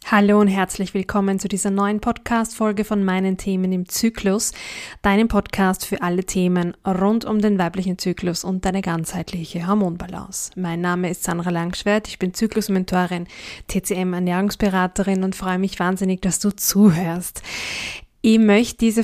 Hallo und herzlich willkommen zu dieser neuen Podcast-Folge von meinen Themen im Zyklus, deinem Podcast für alle Themen rund um den weiblichen Zyklus und deine ganzheitliche Hormonbalance. Mein Name ist Sandra Langschwert, ich bin Zyklusmentorin, TCM-Ernährungsberaterin und freue mich wahnsinnig, dass du zuhörst. Ich möchte diese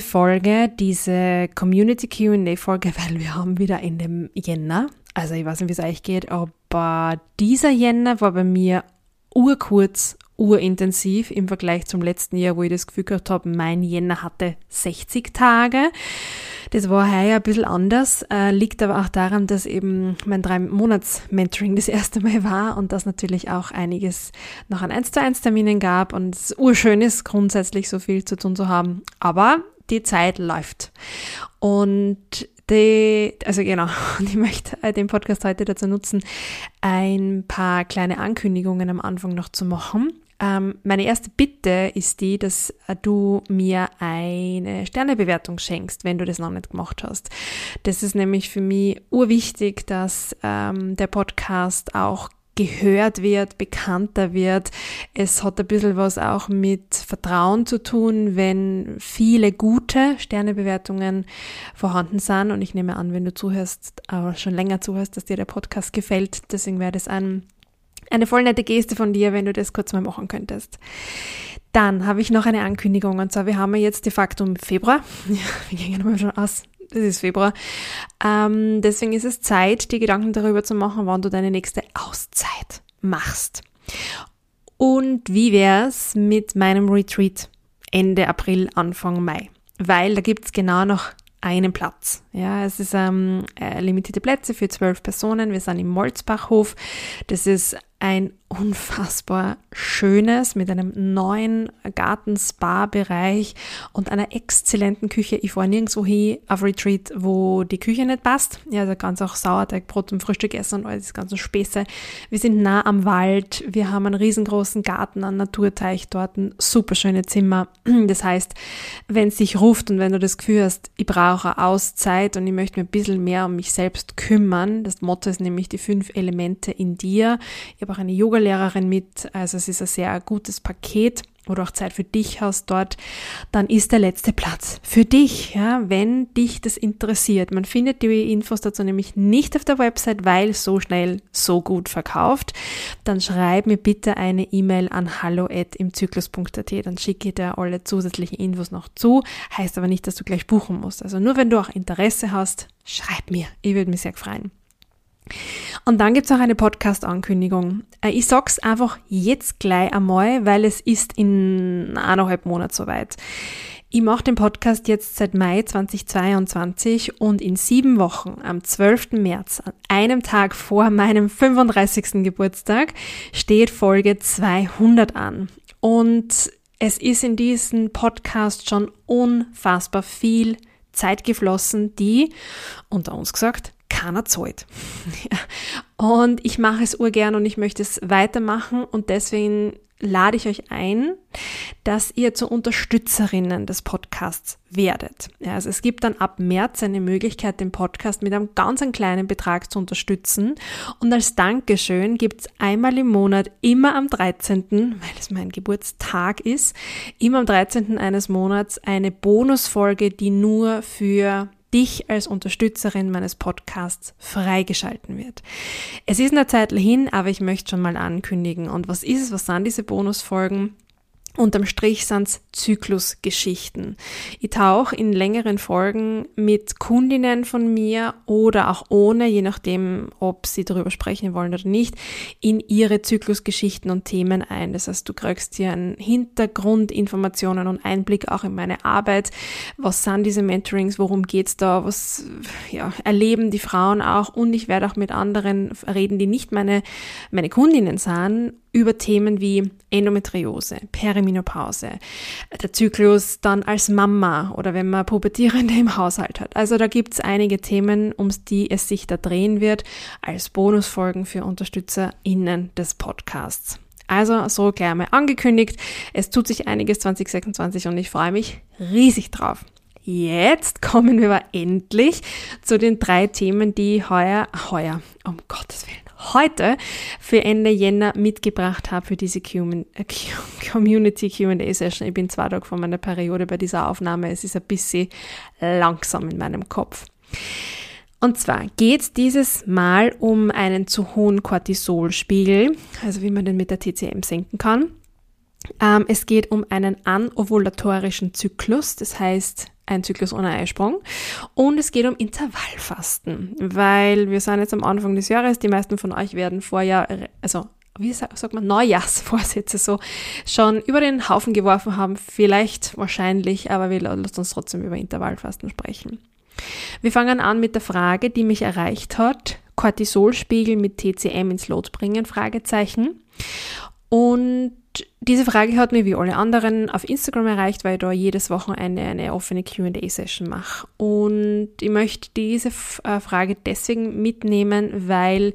Community Q&A-Folge, weil wir haben wieder in dem Jänner, also ich weiß nicht, wie es euch geht, aber dieser Jänner war bei mir urkurz, urintensiv im Vergleich zum letzten Jahr, wo ich das Gefühl gehabt habe, mein Jänner hatte 60 Tage. Das war heuer ein bisschen anders, liegt aber auch daran, dass eben mein 3-Monats-Mentoring das erste Mal war und dass natürlich auch einiges noch an 1:1 Terminen gab und es urschön ist, grundsätzlich so viel zu tun zu haben. Aber die Zeit läuft. Und ich möchte den Podcast heute dazu nutzen, ein paar kleine Ankündigungen am Anfang noch zu machen. Meine erste Bitte ist die, dass du mir eine Sternebewertung schenkst, wenn du das noch nicht gemacht hast. Das ist nämlich für mich urwichtig, dass der Podcast auch gehört wird, bekannter wird. Es hat ein bisschen was auch mit Vertrauen zu tun, wenn viele gute Sternebewertungen vorhanden sind. Und ich nehme an, wenn du zuhörst, aber schon länger zuhörst, dass dir der Podcast gefällt. Deswegen wäre das eine voll nette Geste von dir, wenn du das kurz mal machen könntest. Dann habe ich noch eine Ankündigung, und zwar, wir haben jetzt de facto im Februar. Ja, wir gehen mal schon aus. Das ist Februar. Deswegen ist es Zeit, dir Gedanken darüber zu machen, wann du deine nächste Auszeit machst. Und wie wär's mit meinem Retreat Ende April, Anfang Mai? Weil da gibt's genau noch einen Platz. Ja, es ist limitierte Plätze für 12 Personen. Wir sind im Molzbachhof. Das ist ein unfassbar schönes, mit einem neuen Garten-Spa-Bereich und einer exzellenten Küche. Ich fahre nirgendwo hin auf Retreat, wo die Küche nicht passt. Ja, da kannst du auch Sauerteigbrot zum Frühstück essen und all das ganze Späße. Wir sind nah am Wald. Wir haben einen riesengroßen Garten, einen Naturteich dort, ein super schöne Zimmer. Das heißt, wenn es dich ruft und wenn du das Gefühl hast, ich brauche eine Auszeit und ich möchte mir ein bisschen mehr um mich selbst kümmern, das Motto ist nämlich die 5 Elemente in dir. Ich habe auch eine Yogalehrerin mit, also es ist ein sehr gutes Paket, wo du auch Zeit für dich hast dort, dann ist der letzte Platz für dich, ja, wenn dich das interessiert. Man findet die Infos dazu nämlich nicht auf der Website, weil so schnell, so gut verkauft. Dann schreib mir bitte eine E-Mail an hallo@imzyklus.at, dann schicke ich dir alle zusätzlichen Infos noch zu, heißt aber nicht, dass du gleich buchen musst. Also nur wenn du auch Interesse hast, schreib mir, ich würde mich sehr freuen. Und dann gibt's auch eine Podcast-Ankündigung. Ich sag's einfach jetzt gleich einmal, weil es ist in 1,5 Monaten soweit. Ich mache den Podcast jetzt seit Mai 2022 und in 7 Wochen, am 12. März, an einem Tag vor meinem 35. Geburtstag, steht Folge 200 an. Und es ist in diesem Podcast schon unfassbar viel Zeit geflossen, die, unter uns gesagt, keiner zahlt. Und ich mache es urgern und ich möchte es weitermachen und deswegen lade ich euch ein, dass ihr zu Unterstützerinnen des Podcasts werdet. Ja, also es gibt dann ab März eine Möglichkeit, den Podcast mit einem ganz kleinen Betrag zu unterstützen und als Dankeschön gibt es einmal im Monat, immer am 13., weil es mein Geburtstag ist, immer am 13. eines Monats eine Bonusfolge, die nur für dich als Unterstützerin meines Podcasts freigeschalten wird. Es ist eine Zeit hin, aber ich möchte schon mal ankündigen. Und was ist es? Was sind diese Bonusfolgen? Unterm Strich sind's Zyklusgeschichten. Ich tauche in längeren Folgen mit Kundinnen von mir oder auch ohne, je nachdem, ob sie darüber sprechen wollen oder nicht, in ihre Zyklusgeschichten und Themen ein. Das heißt, du kriegst hier einen Hintergrundinformationen und Einblick auch in meine Arbeit. Was sind diese Mentorings? Worum geht's da? Was erleben die Frauen auch? Und ich werde auch mit anderen reden, die nicht meine Kundinnen sind, über Themen wie Endometriose, Perimenopause, der Zyklus dann als Mama oder wenn man Pubertierende im Haushalt hat. Also da gibt's einige Themen, um die es sich da drehen wird, als Bonusfolgen für UnterstützerInnen des Podcasts. Also so gleich mal angekündigt, es tut sich einiges 2026 und ich freue mich riesig drauf. Jetzt kommen wir aber endlich zu den 3 Themen, die heuer, um Gottes Willen, heute für Ende Jänner mitgebracht habe für diese Community Q&A-Session. Ich bin 2 Tage vor meiner Periode bei dieser Aufnahme. Es ist ein bisschen langsam in meinem Kopf. Und zwar geht es dieses Mal um einen zu hohen Cortisolspiegel, also wie man den mit der TCM senken kann. Es geht um einen anovulatorischen Zyklus, das heißt ein Zyklus ohne Eisprung. Und es geht um Intervallfasten, weil wir sind jetzt am Anfang des Jahres, die meisten von euch werden Neujahrsvorsätze so schon über den Haufen geworfen haben, vielleicht, wahrscheinlich, aber wir lassen uns trotzdem über Intervallfasten sprechen. Wir fangen an mit der Frage, die mich erreicht hat, Cortisolspiegel mit TCM ins Lot bringen, Fragezeichen. Und diese Frage hat mich wie alle anderen auf Instagram erreicht, weil ich da jedes Wochenende eine offene Q&A-Session mache. Und ich möchte diese Frage deswegen mitnehmen, weil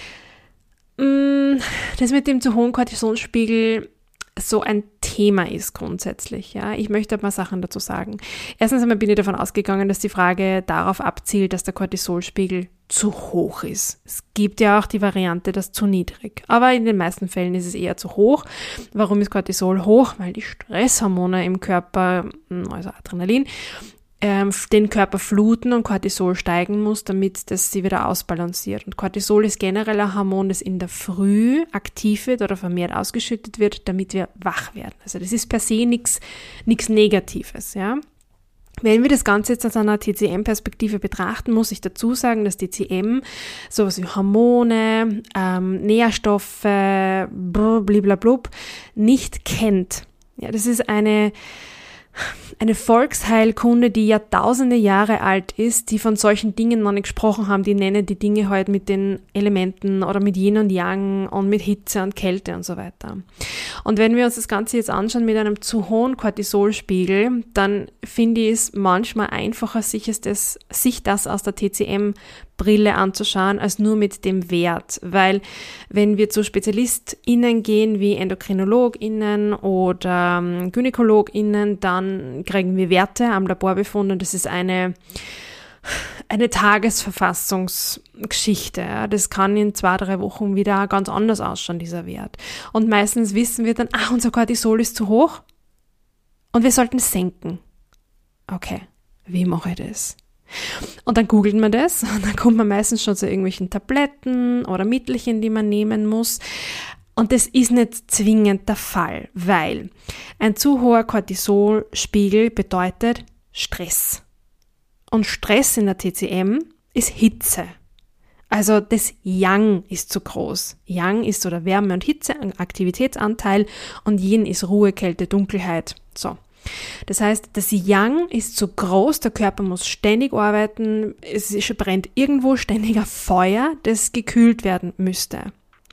das mit dem zu hohen Cortisolspiegel so ein Thema ist grundsätzlich. Ja, ich möchte ein paar Sachen dazu sagen. Erstens einmal bin ich davon ausgegangen, dass die Frage darauf abzielt, dass der Cortisolspiegel zu hoch ist. Es gibt ja auch die Variante, dass zu niedrig. Aber in den meisten Fällen ist es eher zu hoch. Warum ist Cortisol hoch? Weil die Stresshormone im Körper, also Adrenalin, den Körper fluten und Cortisol steigen muss, damit das sie wieder ausbalanciert. Und Cortisol ist generell ein Hormon, das in der Früh aktiv wird oder vermehrt ausgeschüttet wird, damit wir wach werden. Also das ist per se nichts Negatives, ja. Wenn wir das Ganze jetzt aus einer TCM-Perspektive betrachten, muss ich dazu sagen, dass TCM sowas wie Hormone, Nährstoffe, bliblablub, nicht kennt. Ja, das ist eine Volksheilkunde, die Jahrtausende Jahre alt ist, die von solchen Dingen noch nicht gesprochen haben, die nennen die Dinge halt mit den Elementen oder mit Yin und Yang und mit Hitze und Kälte und so weiter. Und wenn wir uns das Ganze jetzt anschauen mit einem zu hohen Cortisolspiegel, dann finde ich es manchmal einfacher, sich das aus der TCM-Brille anzuschauen, als nur mit dem Wert. Weil wenn wir zu SpezialistInnen gehen, wie EndokrinologInnen oder GynäkologInnen, dann kriegen wir Werte am Laborbefund und das ist eine Tagesverfassungsgeschichte. Ja. Das kann in 2-3 Wochen wieder ganz anders ausschauen, dieser Wert. Und meistens wissen wir dann, unser Cortisol ist zu hoch und wir sollten es senken. Okay, wie mache ich das? Und dann googelt man das und dann kommt man meistens schon zu irgendwelchen Tabletten oder Mittelchen, die man nehmen muss. Und das ist nicht zwingend der Fall, weil ein zu hoher Cortisolspiegel bedeutet Stress. Und Stress in der TCM ist Hitze. Also das Yang ist zu groß. Yang ist oder Wärme und Hitze, ein Aktivitätsanteil und Yin ist Ruhe, Kälte, Dunkelheit. So. Das heißt, das Yang ist zu groß, der Körper muss ständig arbeiten, es brennt irgendwo ständig ein Feuer, das gekühlt werden müsste.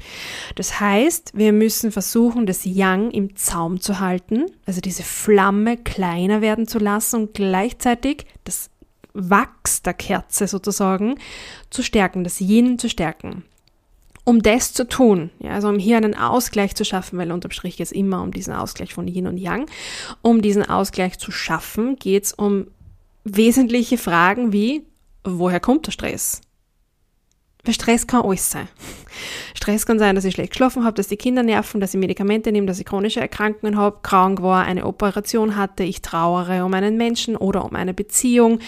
Das heißt, wir müssen versuchen, das Yang im Zaum zu halten, also diese Flamme kleiner werden zu lassen und gleichzeitig das Wachs der Kerze sozusagen zu stärken, das Yin zu stärken. Um das zu tun, ja, also um hier einen Ausgleich zu schaffen, weil unterm Strich geht es immer um diesen Ausgleich von Yin und Yang, um diesen Ausgleich zu schaffen, geht es um wesentliche Fragen wie, woher kommt der Stress? Weil Stress kann alles sein. Stress kann sein, dass ich schlecht geschlafen habe, dass die Kinder nerven, dass ich Medikamente nehme, dass ich chronische Erkrankungen habe, krank war, eine Operation hatte, ich trauere um einen Menschen oder um eine Beziehung,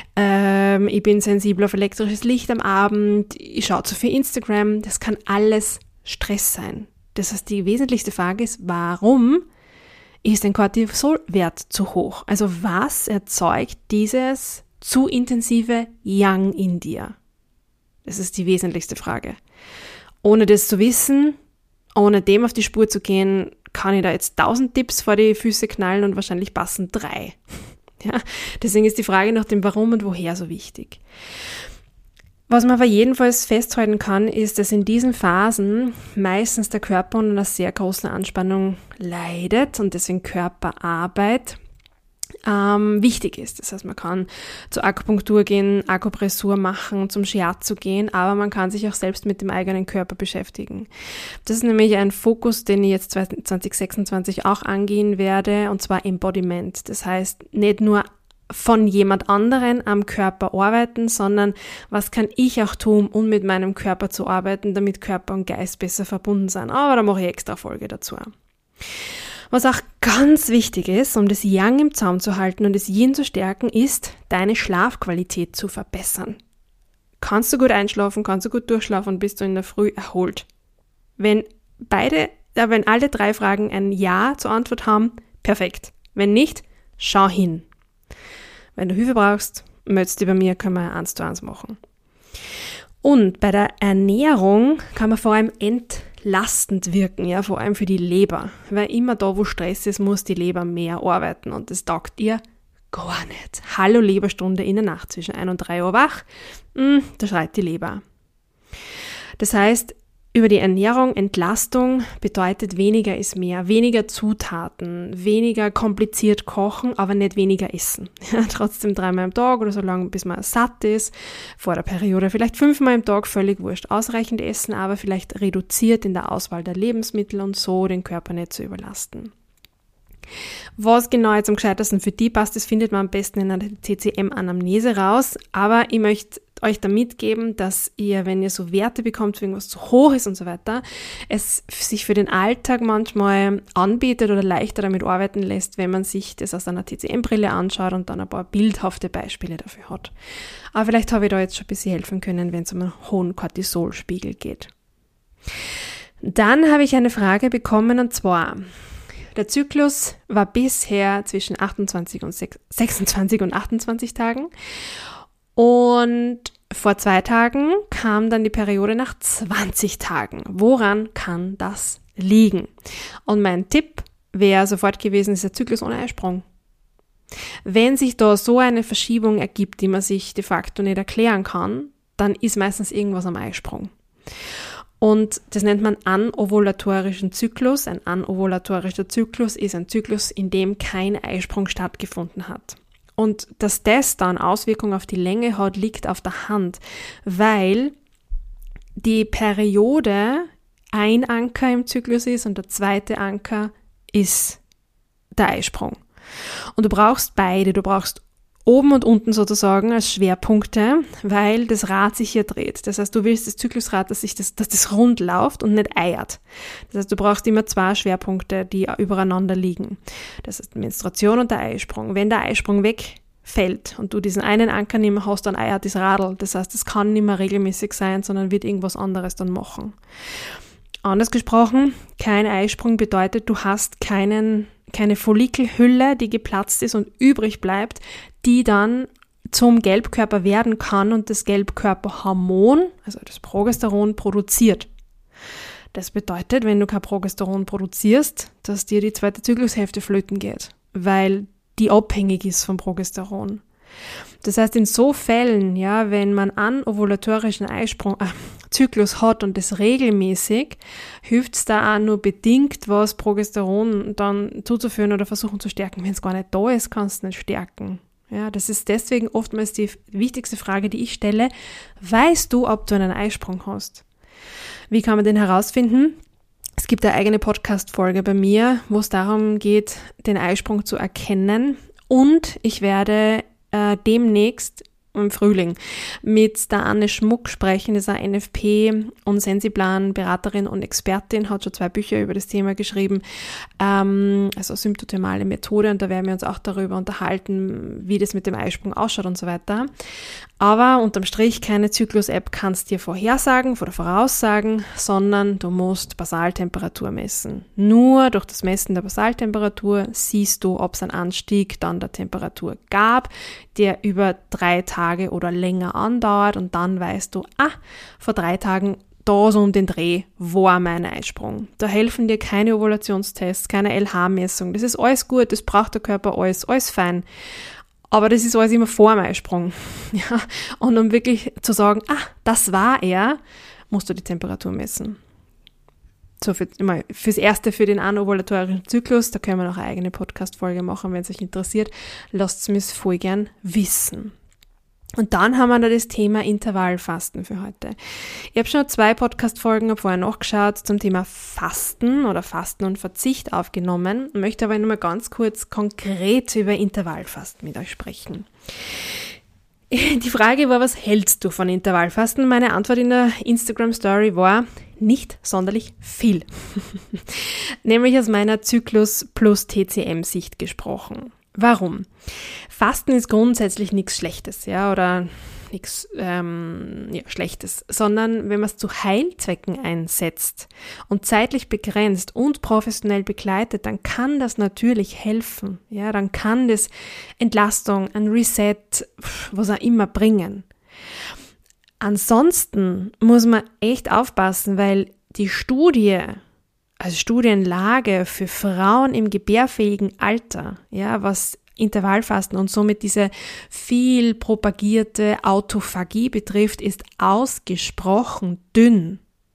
ich bin sensibel auf elektrisches Licht am Abend, ich schaue zu viel Instagram, das kann alles Stress sein. Das heißt, die wesentlichste Frage ist, warum ist ein Cortisolwert zu hoch? Also was erzeugt dieses zu intensive Yang in dir? Das ist die wesentlichste Frage. Ohne das zu wissen, ohne dem auf die Spur zu gehen, kann ich da jetzt 1000 Tipps vor die Füße knallen und wahrscheinlich passen 3. Ja, deswegen ist die Frage nach dem Warum und Woher so wichtig. Was man aber jedenfalls festhalten kann, ist, dass in diesen Phasen meistens der Körper unter einer sehr großen Anspannung leidet und deswegen Körperarbeit wichtig ist. Das heißt, man kann zur Akupunktur gehen, Akupressur machen, zum Shiatsu gehen, aber man kann sich auch selbst mit dem eigenen Körper beschäftigen. Das ist nämlich ein Fokus, den ich jetzt 2026 auch angehen werde, und zwar Embodiment. Das heißt, nicht nur von jemand anderen am Körper arbeiten, sondern was kann ich auch tun, um mit meinem Körper zu arbeiten, damit Körper und Geist besser verbunden sind. Aber da mache ich extra Folge dazu. Was auch ganz wichtig ist, um das Yang im Zaum zu halten und das Yin zu stärken, ist, deine Schlafqualität zu verbessern. Kannst du gut einschlafen, kannst du gut durchschlafen, bist du in der Früh erholt. Wenn alle 3 Fragen ein Ja zur Antwort haben, perfekt. Wenn nicht, schau hin. Wenn du Hilfe brauchst, meldest dich bei mir, können wir 1:1 machen. Und bei der Ernährung kann man vor allem entlastend wirken, ja, vor allem für die Leber. Weil immer da, wo Stress ist, muss die Leber mehr arbeiten und das taugt ihr gar nicht. Hallo Leberstunde in der Nacht zwischen 1 und 3 Uhr wach, da schreit die Leber. Das heißt, über die Ernährung, Entlastung bedeutet weniger ist mehr, weniger Zutaten, weniger kompliziert kochen, aber nicht weniger essen. Ja, trotzdem 3-mal am Tag oder so lange, bis man satt ist, vor der Periode vielleicht 5-mal am Tag, völlig wurscht. Ausreichend essen, aber vielleicht reduziert in der Auswahl der Lebensmittel und so den Körper nicht zu überlasten. Was genau jetzt am gescheitersten für die passt, das findet man am besten in einer TCM-Anamnese raus, aber ich möchte euch da mitgeben, dass ihr, wenn ihr so Werte bekommt, wenn irgendwas zu hoch ist und so weiter, es sich für den Alltag manchmal anbietet oder leichter damit arbeiten lässt, wenn man sich das aus einer TCM-Brille anschaut und dann ein paar bildhafte Beispiele dafür hat. Aber vielleicht habe ich da jetzt schon ein bisschen helfen können, wenn es um einen hohen Cortisolspiegel geht. Dann habe ich eine Frage bekommen und zwar: Der Zyklus war bisher zwischen 26 und 28 Tagen und vor 2 Tagen kam dann die Periode nach 20 Tagen. Woran kann das liegen? Und mein Tipp wäre sofort gewesen, ist der Zyklus ohne Eisprung. Wenn sich da so eine Verschiebung ergibt, die man sich de facto nicht erklären kann, dann ist meistens irgendwas am Eisprung. Und das nennt man anovulatorischen Zyklus. Ein anovulatorischer Zyklus ist ein Zyklus, in dem kein Eisprung stattgefunden hat. Und dass das dann Auswirkungen auf die Länge hat, liegt auf der Hand, weil die Periode ein Anker im Zyklus ist und der zweite Anker ist der Eisprung. Und du brauchst beide, du brauchst oben und unten sozusagen als Schwerpunkte, weil das Rad sich hier dreht. Das heißt, du willst das Zyklusrad, dass das rund läuft und nicht eiert. Das heißt, du brauchst immer 2 Schwerpunkte, die übereinander liegen. Das ist Menstruation und der Eisprung. Wenn der Eisprung wegfällt und du diesen einen Anker nicht mehr hast, dann eiert das Radl. Das heißt, es kann nicht mehr regelmäßig sein, sondern wird irgendwas anderes dann machen. Anders gesprochen, kein Eisprung bedeutet, du hast keine Follikelhülle, die geplatzt ist und übrig bleibt, die dann zum Gelbkörper werden kann und das Gelbkörperhormon, also das Progesteron, produziert. Das bedeutet, wenn du kein Progesteron produzierst, dass dir die zweite Zyklushälfte flöten geht, weil die abhängig ist vom Progesteron. Das heißt, in so Fällen, ja, wenn man anovulatorischen Zyklus hat und das regelmäßig, hilft es da auch nur bedingt, was Progesteron dann zuzuführen oder versuchen zu stärken. Wenn es gar nicht da ist, kannst du nicht stärken. Ja, das ist deswegen oftmals die wichtigste Frage, die ich stelle. Weißt du, ob du einen Eisprung hast? Wie kann man den herausfinden? Es gibt eine eigene Podcast-Folge bei mir, wo es darum geht, den Eisprung zu erkennen. Und ich werde demnächst im Frühling mit der Anne Schmuck sprechen, das ist eine NFP- und Sensiplan-Beraterin und Expertin, hat schon 2 Bücher über das Thema geschrieben, also symptothermale Methode, und da werden wir uns auch darüber unterhalten, wie das mit dem Eisprung ausschaut und so weiter. Aber unterm Strich, keine Zyklus-App kannst dir vorhersagen oder voraussagen, sondern du musst Basaltemperatur messen. Nur durch das Messen der Basaltemperatur siehst du, ob es einen Anstieg dann der Temperatur gab, der über 3 Tage oder länger andauert, und dann weißt du, vor 3 Tagen da so um den Dreh war mein Eisprung. Da helfen dir keine Ovulationstests, keine LH-Messung. Das ist alles gut, das braucht der Körper alles fein. Aber das ist alles immer vor dem Eisprung. Ja? Und um wirklich zu sagen, das war er, musst du die Temperatur messen. So, fürs Erste, für den anovulatorischen Zyklus, da können wir noch eine eigene Podcast-Folge machen, wenn es euch interessiert. Lasst es mich voll gern wissen. Und dann haben wir da das Thema Intervallfasten für heute. Ich habe schon 2 Podcast-Folgen, habe vorher nachgeschaut, zum Thema Fasten oder Fasten und Verzicht aufgenommen, möchte aber nochmal ganz kurz konkret über Intervallfasten mit euch sprechen. Die Frage war, was hältst du von Intervallfasten? Meine Antwort in der Instagram-Story war, nicht sonderlich viel. Nämlich aus meiner Zyklus plus TCM-Sicht gesprochen. Warum? Fasten ist grundsätzlich nichts Schlechtes, ja, oder nichts Schlechtes, sondern wenn man es zu Heilzwecken einsetzt und zeitlich begrenzt und professionell begleitet, dann kann das natürlich helfen, ja, dann kann das Entlastung, ein Reset, was auch immer bringen. Ansonsten muss man echt aufpassen, weil die Studienlage für Frauen im gebärfähigen Alter, ja, was Intervallfasten und somit diese viel propagierte Autophagie betrifft, ist ausgesprochen dünn.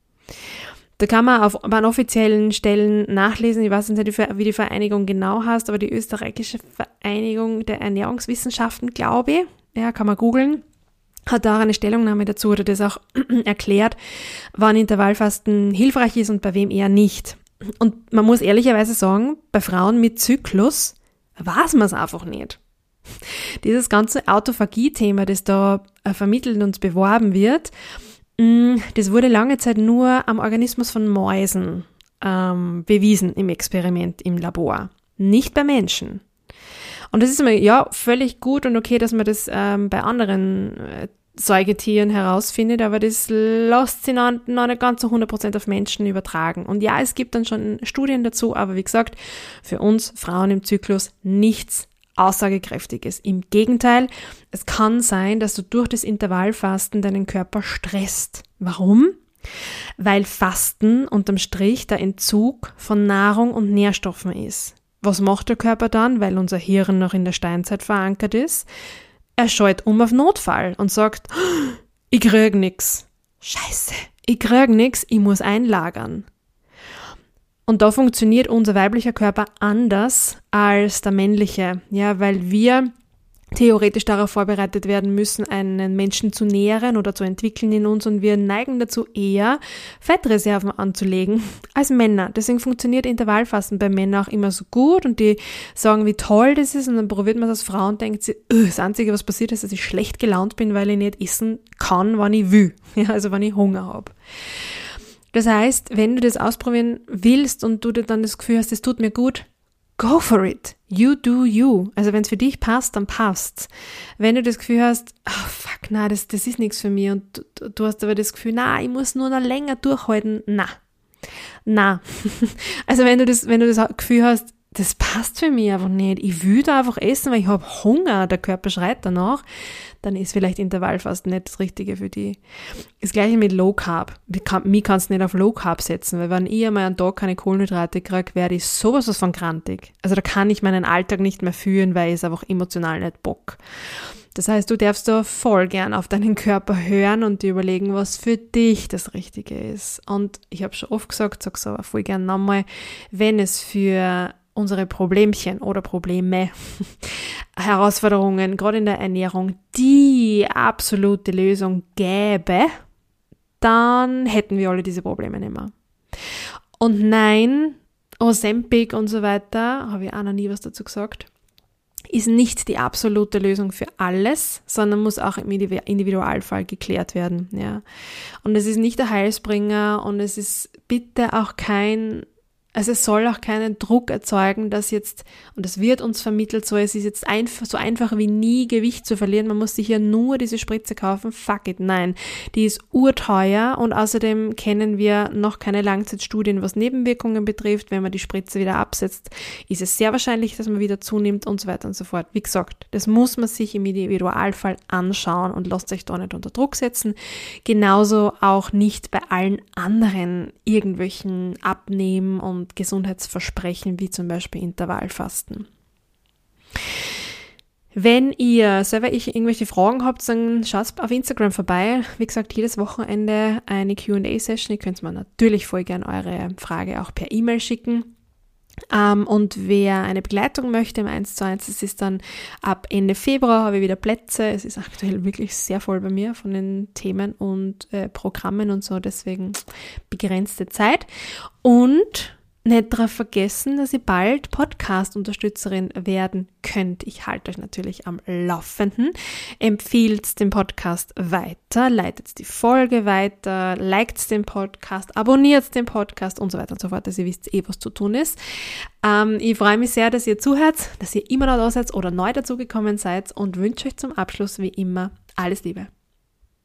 Da kann man an offiziellen Stellen nachlesen, ich weiß nicht, wie die Vereinigung genau heißt, aber die österreichische Vereinigung der Ernährungswissenschaften, glaube ich, ja, kann man googeln, hat da auch eine Stellungnahme dazu oder das auch erklärt, wann Intervallfasten hilfreich ist und bei wem eher nicht. Und man muss ehrlicherweise sagen, bei Frauen mit Zyklus weiß man es einfach nicht. Dieses ganze Autophagie-Thema, das da vermittelt und beworben wird, das wurde lange Zeit nur am Organismus von Mäusen bewiesen im Experiment im Labor, nicht bei Menschen. Und das ist immer, ja, völlig gut und okay, dass man das bei anderen Säugetieren herausfindet, aber das lässt sich noch nicht ganz so 100% auf Menschen übertragen. Und ja, es gibt dann schon Studien dazu, aber wie gesagt, für uns Frauen im Zyklus nichts Aussagekräftiges. Im Gegenteil, es kann sein, dass du durch das Intervallfasten deinen Körper stresst. Warum? Weil Fasten unterm Strich der Entzug von Nahrung und Nährstoffen ist. Was macht der Körper dann, weil unser Hirn noch in der Steinzeit verankert ist? Er schaltet auf Notfall und sagt, ich krieg nix. Scheiße, ich krieg nix, ich muss einlagern. Und da funktioniert unser weiblicher Körper anders als der männliche, ja, weil wir theoretisch darauf vorbereitet werden müssen, einen Menschen zu nähren oder zu entwickeln in uns und wir neigen dazu eher, Fettreserven anzulegen als Männer. Deswegen funktioniert Intervallfasten bei Männern auch immer so gut und die sagen, wie toll das ist und dann probiert man das als Frau und denkt sich, das Einzige, was passiert ist, dass ich schlecht gelaunt bin, weil ich nicht essen kann, wann ich will, ja, also wenn ich Hunger habe. Das heißt, wenn du das ausprobieren willst und du dir dann das Gefühl hast, das tut mir gut, go for it. You do you. Also wenn es für dich passt, dann passt's. Wenn du das Gefühl hast, oh fuck, na, das ist nichts für mich und du hast aber das Gefühl, na, ich muss nur noch länger durchhalten, na. Also wenn du das Gefühl hast, das passt für mich einfach nicht, ich will da einfach essen, weil ich habe Hunger, der Körper schreit danach, dann ist vielleicht Intervallfasten nicht das Richtige für dich. Das Gleiche mit Low Carb. Mich kannst du nicht auf Low Carb setzen, weil wenn ich einmal einen Tag keine Kohlenhydrate kriege, werde ich sowas von grantig. Also da kann ich meinen Alltag nicht mehr führen, weil ich es einfach emotional nicht bock. Das heißt, du darfst da voll gern auf deinen Körper hören und dir überlegen, was für dich das Richtige ist. Und ich habe schon oft gesagt, sag so voll gern nochmal, wenn es für unsere Problemchen oder Probleme, Herausforderungen, gerade in der Ernährung, die absolute Lösung gäbe, dann hätten wir alle diese Probleme nicht mehr. Und nein, Ozempic und so weiter, habe ich auch noch nie was dazu gesagt, ist nicht die absolute Lösung für alles, sondern muss auch im Individualfall geklärt werden. Ja. Und es ist nicht der Heilsbringer und es ist bitte auch also es soll auch keinen Druck erzeugen, dass jetzt, und das wird uns vermittelt, so es ist jetzt so einfach wie nie Gewicht zu verlieren, man muss sich ja nur diese Spritze kaufen, fuck it, nein, die ist urteuer und außerdem kennen wir noch keine Langzeitstudien, was Nebenwirkungen betrifft, wenn man die Spritze wieder absetzt, ist es sehr wahrscheinlich, dass man wieder zunimmt und so weiter und so fort. Wie gesagt, das muss man sich im Individualfall anschauen und lasst euch da nicht unter Druck setzen, genauso auch nicht bei allen anderen irgendwelchen Abnehmen und Gesundheitsversprechen, wie zum Beispiel Intervallfasten. Wenn ihr selber irgendwelche Fragen habt, dann schaut auf Instagram vorbei. Wie gesagt, jedes Wochenende eine Q&A-Session. Ihr könnt mir natürlich voll gerne eure Frage auch per E-Mail schicken. Und wer eine Begleitung möchte im 1:1, das ist dann ab Ende Februar, habe ich wieder Plätze. Es ist aktuell wirklich sehr voll bei mir von den Themen und Programmen und so, deswegen begrenzte Zeit. Und nicht darauf vergessen, dass ihr bald Podcast-Unterstützerin werden könnt. Ich halte euch natürlich am Laufenden. Empfiehlt den Podcast weiter, leitet die Folge weiter, liked den Podcast, abonniert den Podcast und so weiter und so fort, dass ihr wisst was zu tun ist. Ich freue mich sehr, dass ihr zuhört, dass ihr immer noch da seid oder neu dazugekommen seid und wünsche euch zum Abschluss wie immer alles Liebe.